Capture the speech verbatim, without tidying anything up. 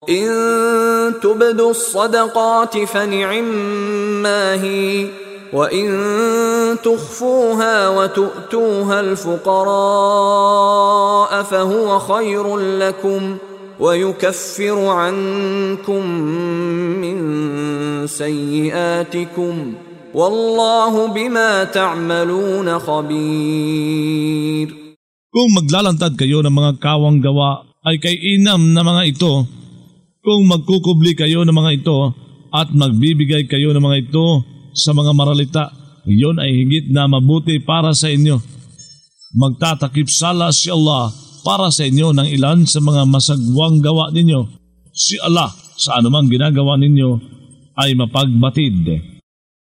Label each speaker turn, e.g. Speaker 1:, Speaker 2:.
Speaker 1: إن تبدوا الصدقات فنعما هي وإن تخفوها وتؤتوها الفقراء فهو خير لكم ويكفر عنكم من سيئاتكم والله بما تعملون خبير.
Speaker 2: Kung maglalantad kayo ng mga kawang gawa ay kay inam na mga ito, kung magkukubli kayo ng mga ito at magbibigay kayo ng mga ito sa mga maralita, iyon ay higit na mabuti para sa inyo. Magtatakip sala si Allah para sa inyo ng ilan sa mga masagwang gawa ninyo. Si Allah sa anumang ginagawa ninyo ay mapagbatid.